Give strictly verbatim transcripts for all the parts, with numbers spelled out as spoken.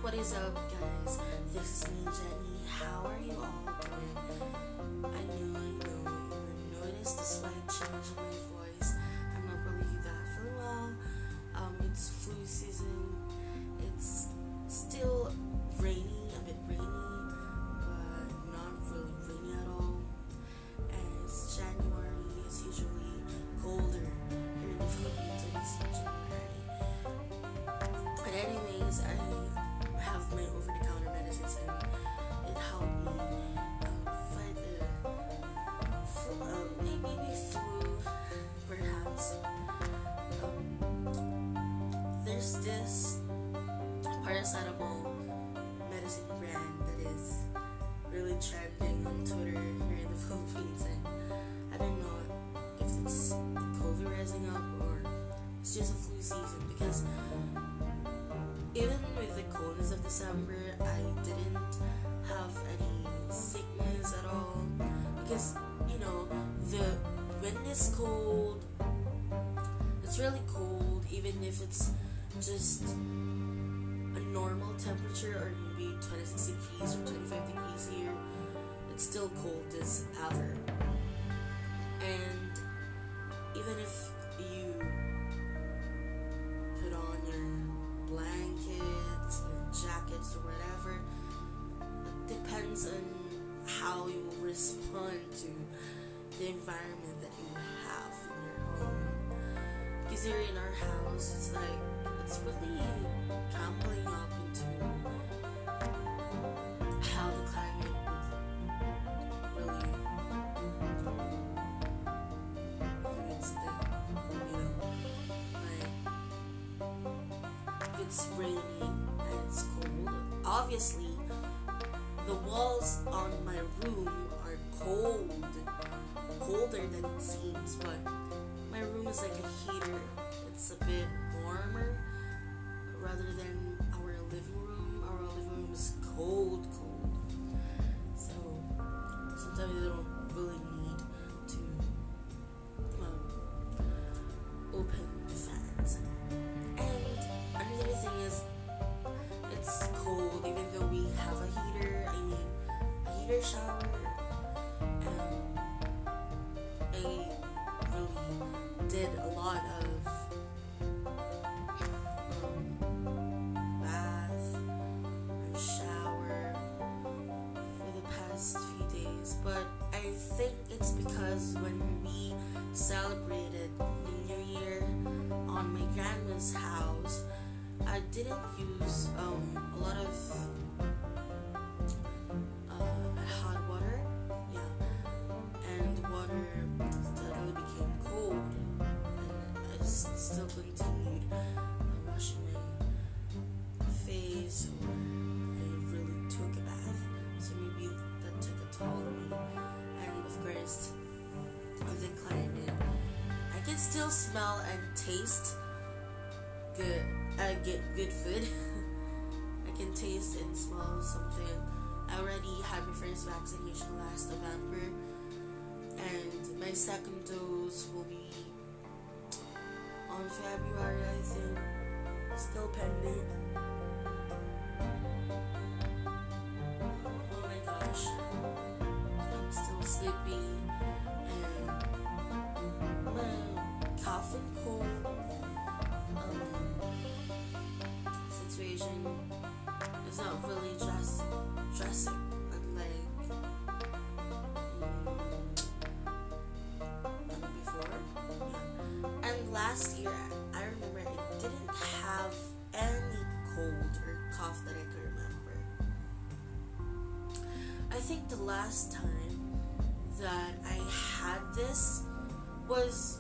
What is up, guys? This is me, Jenny. How are you all doing? I know, I know, you noticed the slight change in my voice. I'm not really that feeling well. Um, it's flu season. It's still rainy, a bit rainy, but not really rainy at all. And it's January. It's usually colder here in the Philippines, and it's January. But anyways, I have my over-the-counter medicines, and it helped me uh, fight the flu, uh, maybe flu, perhaps. Um, there's this paracetamol medicine brand that is really trending on Twitter here in the Philippines, and I don't know if it's the COVID rising up or it's just a flu season, because even with the coldness of December, I didn't have any sickness at all, because, you know, the when it's cold, it's really cold, even if it's just a normal temperature or maybe twenty-six degrees or twenty-five degrees here, it's still cold as ever. And even if you put on your blankets or jackets or whatever, it depends on how you respond to the environment that you have in your home. Because here in our house, it's like, it's really crumbling up into how the climate would really do its thing, you know, like, if it's rainy and it's cold, obviously the walls on my room are cold, colder than it seems, but my room is like a heater. It's a bit warmer rather than our living room. Our living room is cold, cold. So sometimes you don't really need to um, open the fans. And another thing is, it's cold even though we have a heater. I mean, a heater shower. Um, I really did a lot of um, bath or shower for the past few days, but I think it's because when we celebrated the New Year on my grandma's house, I didn't use um, a lot of uh, hot water, yeah, and water suddenly became cold, and I s- still continued uh, washing my face, or I really took a bath, so maybe that took a toll on me. And of course, of the climate, I can still smell and taste good. I get good food. I can taste and smell something. I already had my first vaccination last November, and my second dose will be on February, I think. Still pending. Oh my gosh, I'm still sleepy, and my cough and cold um, situation is not really drastic, drastic unlike um, before. Yeah. And last year, I remember I didn't have any cold or cough that I could remember. I think the last time that I had this was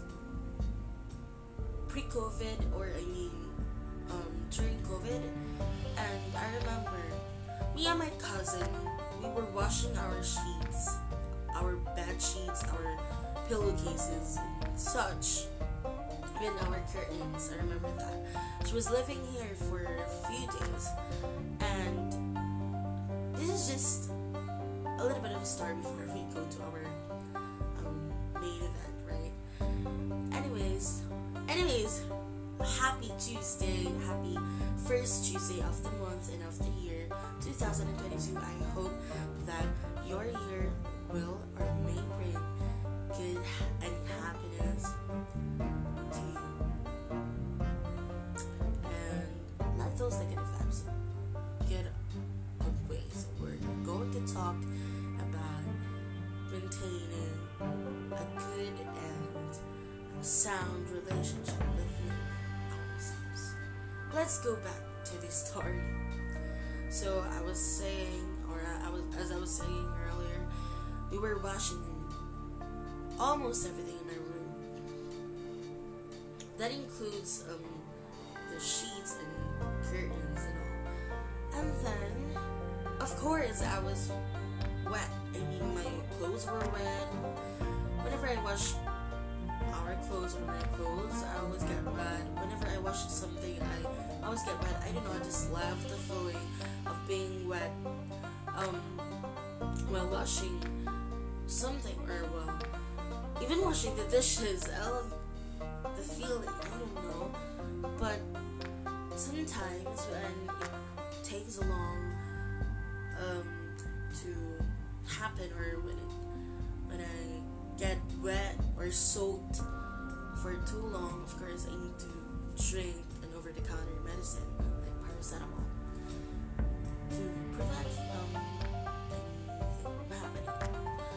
pre-COVID, or I mean um, during COVID, and I remember me and my cousin, we were washing our sheets, our bed sheets, our pillowcases, and such, even our curtains. I remember that. She was living here for a few days, and this is just a little bit of a story before we go to our um, main event, right? Anyways, anyways, happy Tuesday, happy first first Tuesday of the month and of the year two thousand twenty-two. I hope that your year will or may bring good and happiness to you. And let those negative vibes get away. So we're going to talk about maintaining a good and sound relationship within ourselves. Let's go back to the story. So I was saying, or I was, as I was saying earlier, we were washing almost everything in my room. That includes um, the sheets and curtains and all. And then, of course, I was wet. I mean, my clothes were wet. Whenever I wash our clothes or my clothes, I always get wet. Whenever I wash something, I always get wet. I don't know, I just love the feeling of being wet um, while washing something, or well, even washing the dishes. I love the feeling, I don't know. But sometimes when it takes long um, to happen, or when it, when I get wet or soaked for too long, of course I need to drink an over-the-counter medicine like paracetamol to prevent um, anything from happening.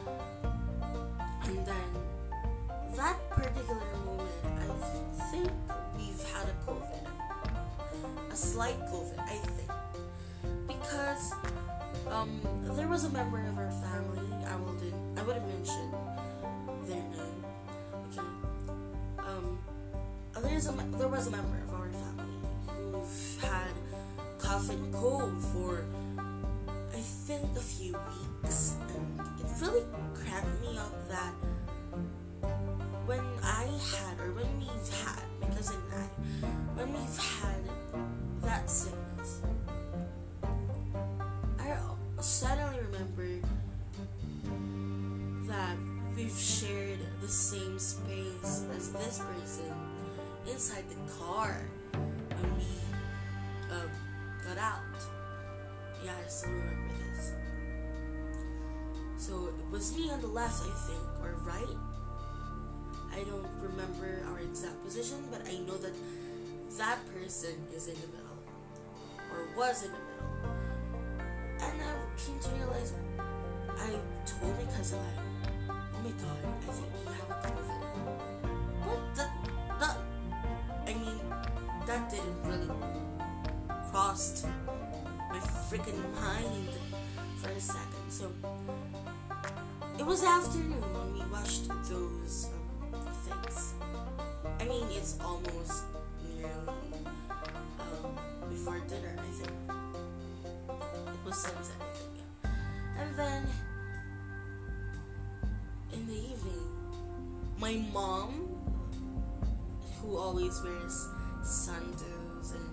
And then that particular moment, I think we've had a COVID, a slight COVID, I think, because um, there was a member of our family. I will I wouldn't mention their name. Okay. Um, there's a there was a member of our family who had cough and cold for I think a few weeks, and it really cracked me up that when I had, or when we've had, my cousin and I, when we've had that sickness, I suddenly remember that we've shared the same space as this person inside the car when we uh, got out. Yeah, I still remember this. So it was me on the left, I think, or right. I don't remember our exact position, but I know that that person is in the middle, or was in the middle. And I came to realize, I told my cousin, like, oh my god, I think you have COVID. What? That, that, I mean, that didn't really cross my freaking mind for a second. So, it was afternoon when we watched those um, things. I mean, it's almost nearly um, before dinner, I think. It was sunset, I think, yeah. And then, in the evening, my mom, who always wears sandals and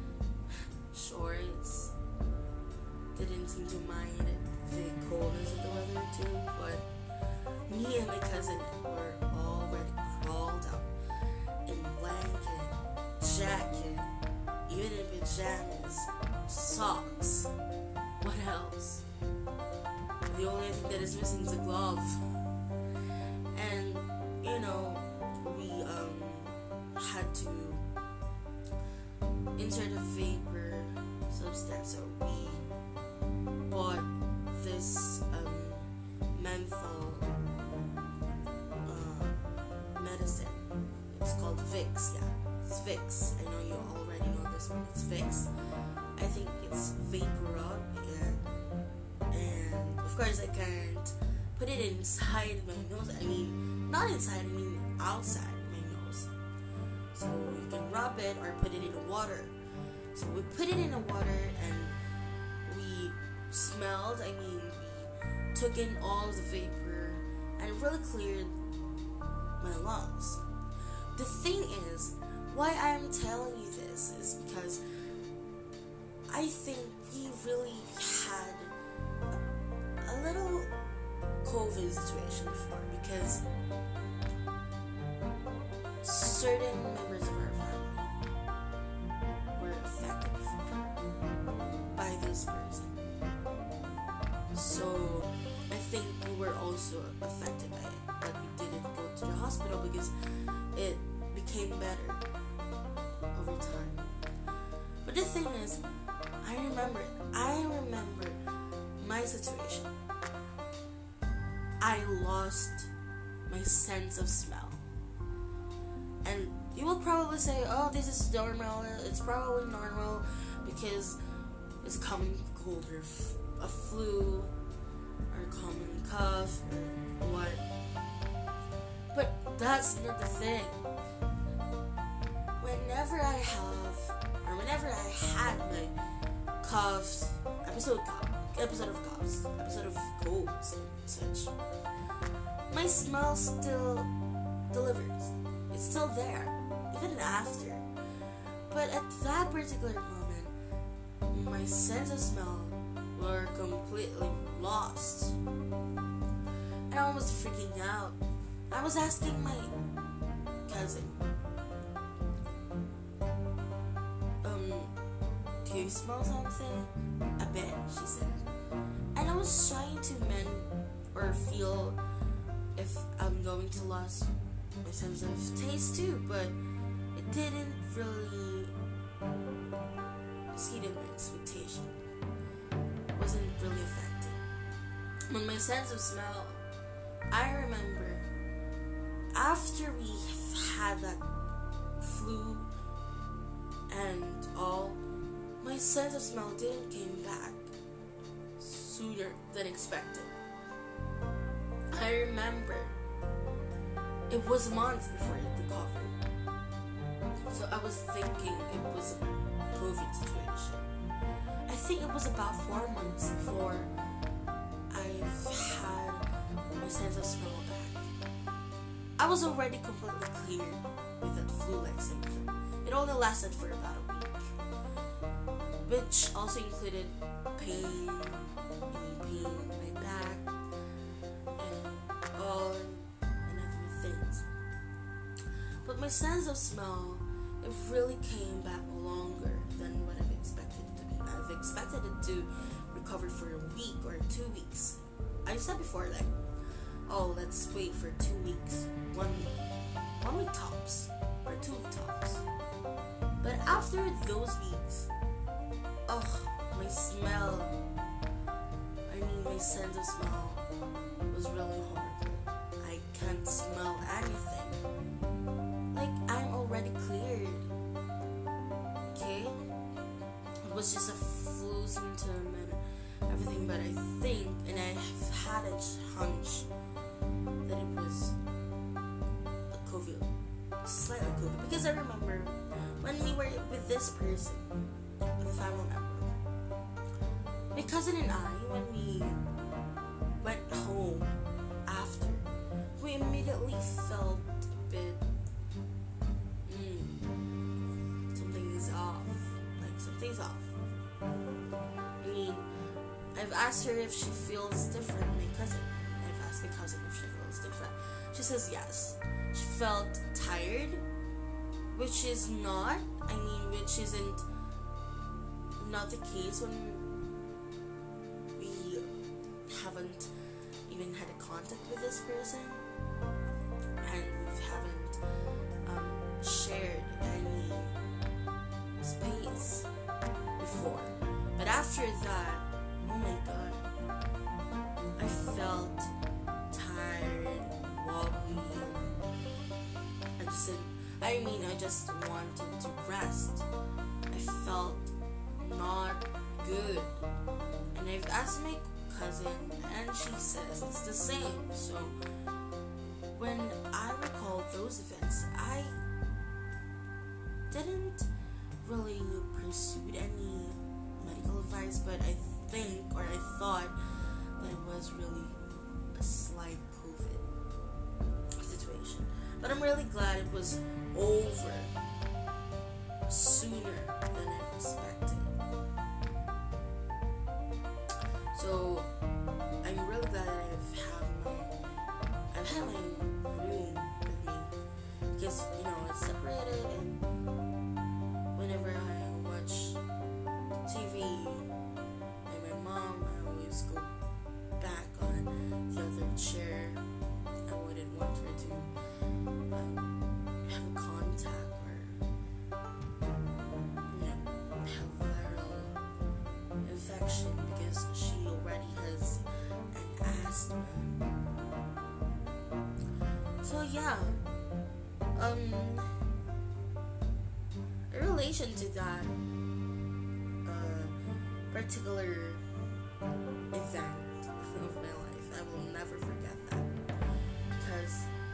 shorts, didn't seem to mind the coldness of the weather too, but me and my cousin were already crawled up in blanket, jacket, even in pajamas, socks. What else? The only thing that is missing is a glove. And, you know, we um had to insert a vapor substance, so we bought this um, menthol uh, medicine. It's called Vicks, yeah. It's Vicks. I know you already know this one. It's Vicks. I think it's Vaporub, yeah. And of course I can't put it inside my nose. I mean, not inside, I mean outside my nose. So you can rub it or put it in the water. So we put it in the water and we smelled, I mean, we took in all the vapor and it really cleared my lungs. The thing is, why I'm telling you this is because I think we really had a, a little COVID situation before, because certain members of our family were affected before. this person. So I think we were also affected by it, but we didn't go to the hospital because it became better over time. But the thing is, I remember I remember my situation. I lost my sense of smell. And you will probably say, oh, this is normal. It's probably normal because it's a common cold or f- a flu or a common cough or what. But that's not the thing. Whenever I have, or whenever I had my coughs, episode of cough, episode of coughs, episode of colds and such, my smell still delivers. It's still there, even after. But at that particular moment, my sense of smell were completely lost. And I was freaking out. I was asking my cousin, um, do you smell something? A bit, she said. And I was trying to mend or feel if I'm going to lose my sense of taste too, but it didn't really exceed my expectation. It wasn't really affected. But my sense of smell, I remember after we had that flu and all, my sense of smell didn't came back sooner than expected. I remember it was months before it recovered. So I was thinking it was a COVID situation. I think it was about four months before I've had my sense of smell back. I was already completely clear with that flu-like symptom. It only lasted for about a week, which also included pain, pain in my back, and all and other things. But my sense of smell, it really came back longer than what I've expected it to be. I've expected it to recover for a week or two weeks. I said before, like, oh, let's wait for two weeks, one week, one week tops, or two week tops. But after those weeks, oh, my smell, I mean my sense of smell was really horrible. I can't smell anything. Like, I'm already cleared. Okay? It was just a flu symptom and everything, but I think, and I have had a hunch that it was a COVID, slightly COVID, because I remember when we were with this person, with a family member, my cousin and I, when we went home after, we immediately felt a bit, mm, something is off, like something's off. I mean, I've asked her if she feels different, my cousin, I've asked my cousin if she feels different. She says yes. She felt tired, which is not, I mean, which isn't not the case when we haven't even had a contact with this person and we haven't um, shared any space before. But after that, oh my god, I felt tired, wobbly. I just didn't, I mean, I just wanted to rest. I felt not good. And I've asked my cousin, and she says it's the same. So, when I recall those events, I didn't really pursue any medical advice, but I think, or I thought, that it was really a slight COVID situation. But I'm really glad it was over sooner than I expected. So I'm really glad that I've had my I've had my room with me, because you know it's separated, and whenever I watch T V infection because she already has an asthma. So yeah, um, in relation to that uh, particular event of my life, I will never forget that, because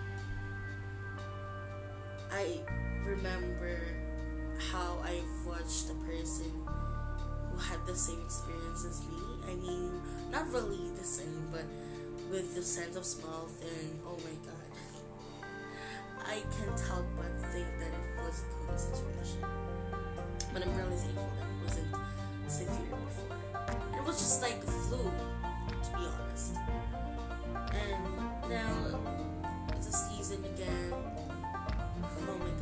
I remember how I watched a person who had the same experience as me. I mean, not really the same, but with the sense of small thing. Oh my god. I can't help but think that it was a COVID situation. But I'm really thankful that it wasn't severe before. And it was just like a flu, to be honest. And now it's a season again. Oh my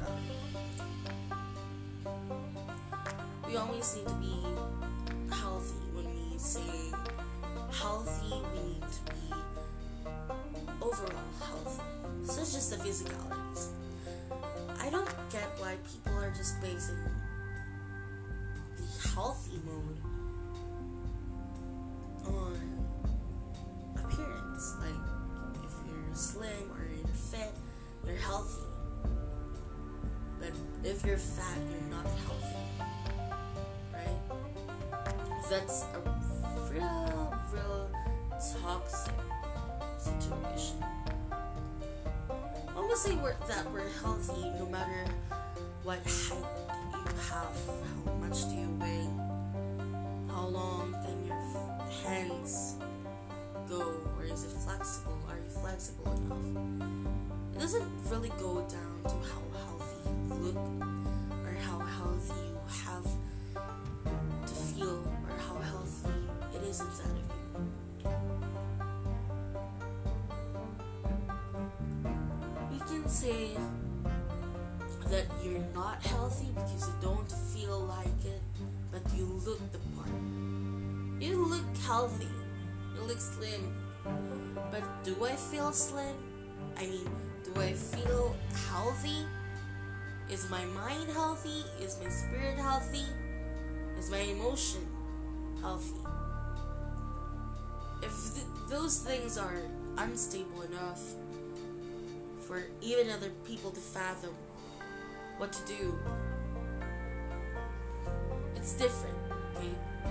god. We always need to be healthy. When we say healthy, we need to be overall healthy. So it's just the physicalities. I don't get why people are just basing the healthy mode on appearance. Like, if you're slim or you're fit, you're healthy. But if you're fat, you're not healthy. Right? That's a real, real toxic situation. I would say we're, that we're healthy no matter what height you have, how much do you weigh, how long can your f- hands go, or is it flexible, are you flexible enough? It doesn't really go down to how healthy you look, or how healthy you have to feel, or how healthy it is inside of you. Say that you're not healthy because you don't feel like it, but you look the part. You look healthy, you look slim, but do I feel slim? I mean, do I feel healthy? Is my mind healthy? Is my spirit healthy? Is my emotion healthy? If th- those things are unstable enough for even other people to fathom what to do, it's different, okay?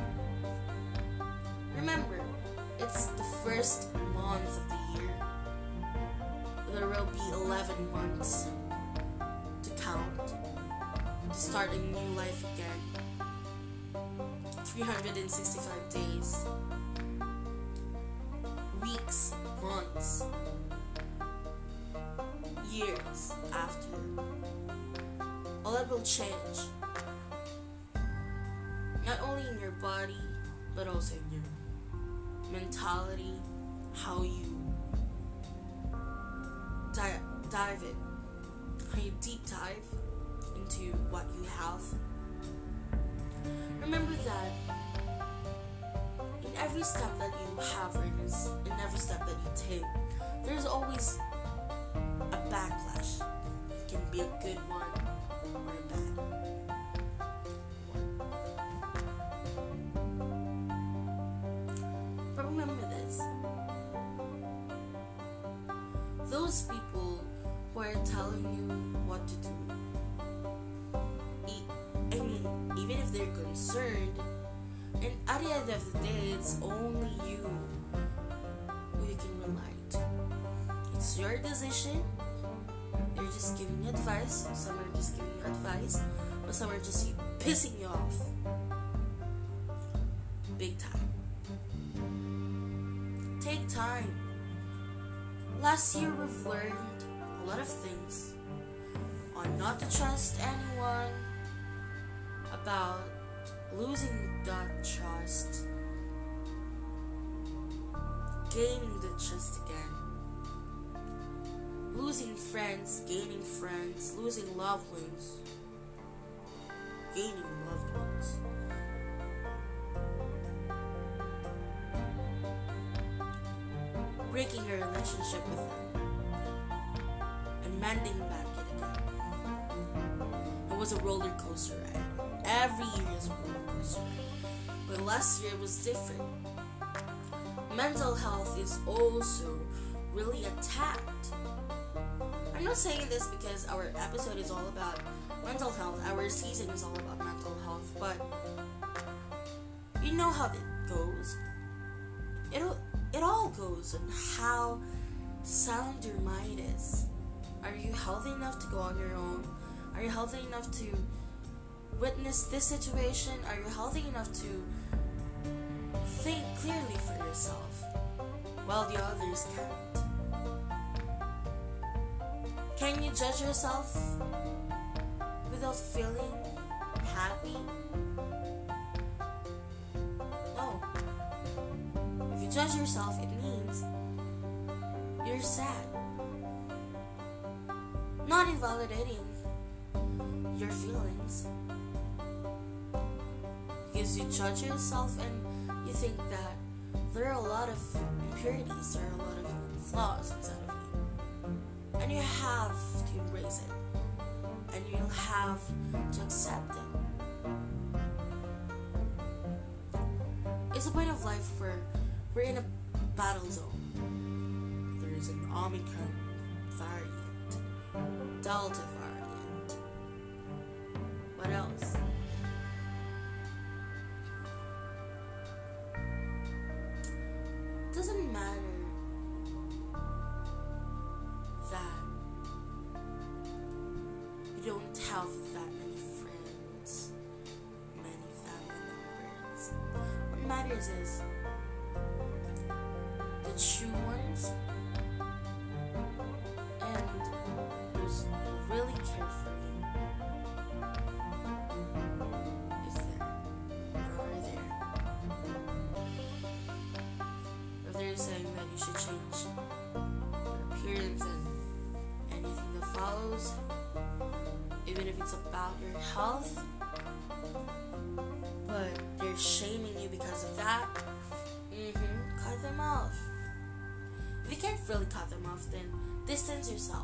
Remember, it's the first month of the year. There will be eleven months to count, to start a new life again. three hundred sixty-five days, weeks, months, years after. All that will change. Not only in your body, but also in your mentality, how you dive, dive in, how you deep dive into what you have. Remember that in every step that you have, or in every step that you take, there's always a backlash. It can be a good one or a bad one. But remember this. Those people who are telling you what to do, I mean, even if they're concerned, and at the end of the day, it's only you who you can rely to. It's your decision. They're just giving you advice. Some are just giving you advice, but some are just pissing you off. Big time. Take time. Last year we've learned a lot of things on not to trust anyone, about losing that trust, gaining the trust again, losing friends, gaining friends, losing loved ones, gaining loved ones. Breaking a relationship with them and mending back it again. It was a roller coaster ride. Every year is a roller coaster ride. But last year was different. Mental health is also really attacked. I'm not saying this because our episode is all about mental health, our season is all about mental health, but you know how it goes. It, it all goes on how sound your mind is. Are you healthy enough to go on your own? Are you healthy enough to witness this situation? Are you healthy enough to think clearly for yourself while the others can't? Can you judge yourself without feeling happy? No. If you judge yourself, it means you're sad. Not invalidating your feelings. Because you judge yourself and you think that there are a lot of impurities, there are a lot of flaws inside of you. And you have to embrace it. And you have to accept it. It's a point of life where we're in a battle zone. There is an Omicron variant, Delta variant. What else? It doesn't matter that you don't have that many friends, many family members. What matters is the true ones and those who really care for you is there, or are there. If they're saying that you should change your appearance and anything that follows, even if it's about your health, but they're shaming you because of that, mm-hmm, cut them off. If you can't really cut them off, then distance yourself.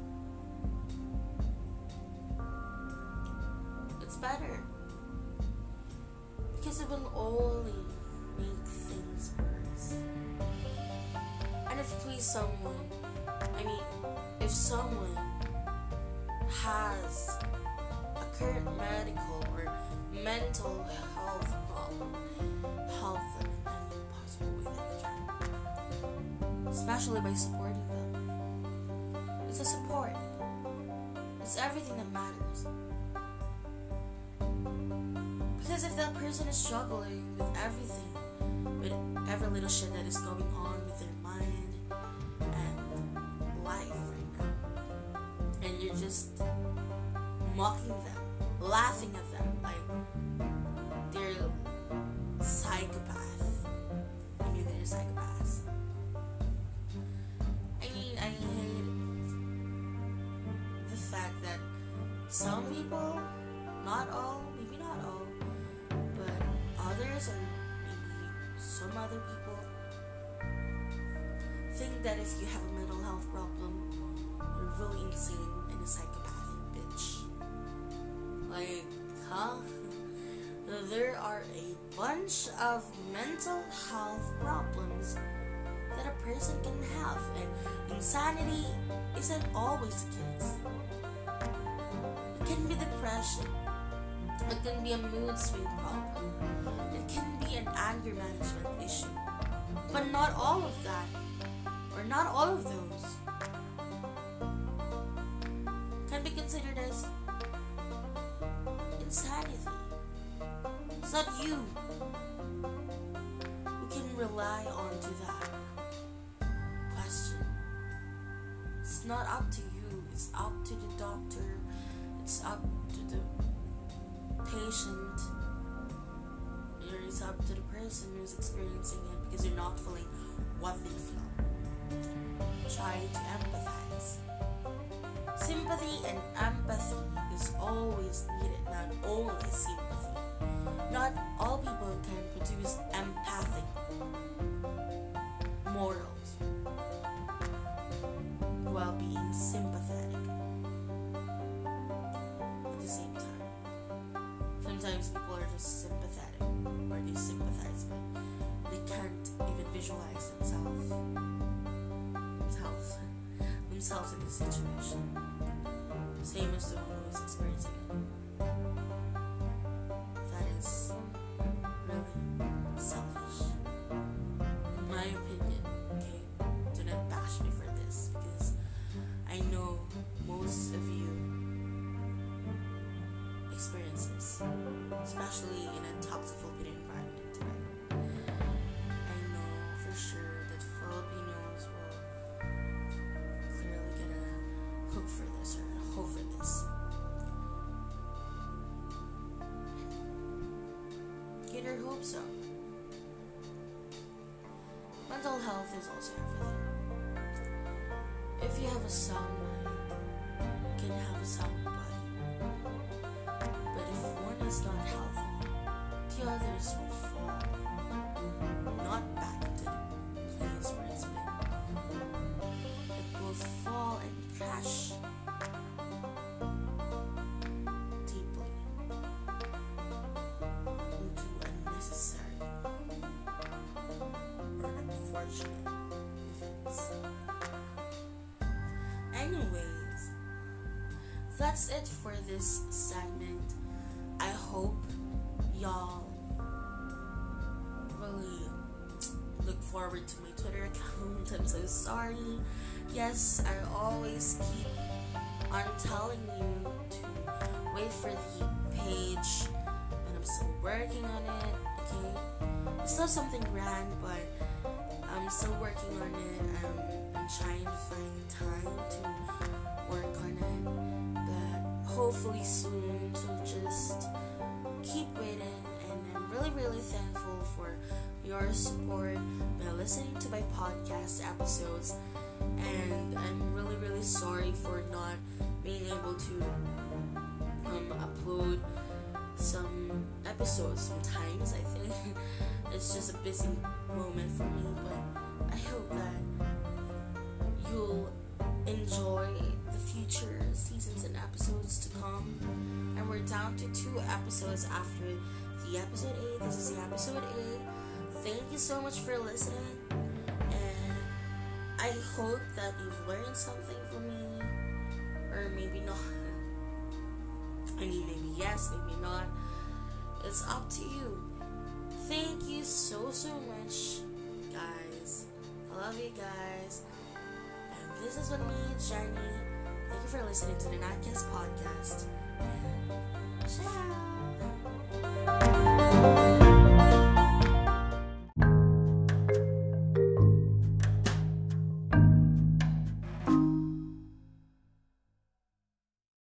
It's better. Because it will only make things worse. And if please someone, I mean, if someone has a current medical or mental health problem, help them in any possible way that you can. Especially by supporting them. It's a support. It's everything that matters. Because if that person is struggling with everything, with every little shit that is going on with their mind and life right now, and you're just mocking them, laughing at them like they're psychopath. I mean, they're psychopaths. I mean, I hate the fact that some people, not all, maybe not all, but others or maybe some other people think that if you have a mental health problem, you're really insane and a psychopathic bitch. Like, huh? There are a bunch of mental health problems that a person can have, and insanity isn't always the case. It can be depression, it can be a mood swing problem, it can be an anger management issue, but not all of that, or not all of those, can be considered as insanity. It's not you who can rely on to that question. It's not up to you. It's up to the doctor. It's up to the patient. Or it's up to the person who's experiencing it because you're not feeling what they feel. Try to empathize. Sympathy and empathy is always needed, not only sympathy. Not all people can produce empathic morals while being sympathetic at the same time. Sometimes people are just sympathetic or they visualize themselves themselves themselves in this situation. Same as the one who is experiencing it. That is really selfish. In my opinion, okay? Do not bash me for this because I know most of you experience this, especially in a toxic Filipino environment, right? I know for sure that Filipinos will clearly get a hook for this or a hope for this. Get your hopes up. Mental health is also everything. If you have a sound mind, you can have a sound body. But if one is not healthy, the others will fall. Not back to the place where it's been. It will fall and crash deeply into unnecessary or unfortunate events. Anyways, that's it for this segment. I hope y'all really look forward to my Twitter account. I'm so sorry. Yes, I always keep on telling you to wait for the page, and I'm still working on it, okay? It's not something grand, but I'm still working on it. I'm, I'm trying to find time to work on it, but hopefully soon. So just keep waiting, and I'm really, really thankful for your support by listening to my podcast episodes. And I'm really, really sorry for not being able to um, upload some episodes sometimes. I think it's just a busy moment for me, but I hope that you'll enjoy the future seasons and episodes to come. And we're down to two episodes after the episode eight. This is the episode eight. Thank you so much for listening, and I hope that you've learned something from me, or maybe not. I mean, maybe yes, maybe not. It's up to you. Thank you so, so much, guys. I love you guys. And this is with me, Jenny. Thank you for listening to the Natcast podcast. And ciao.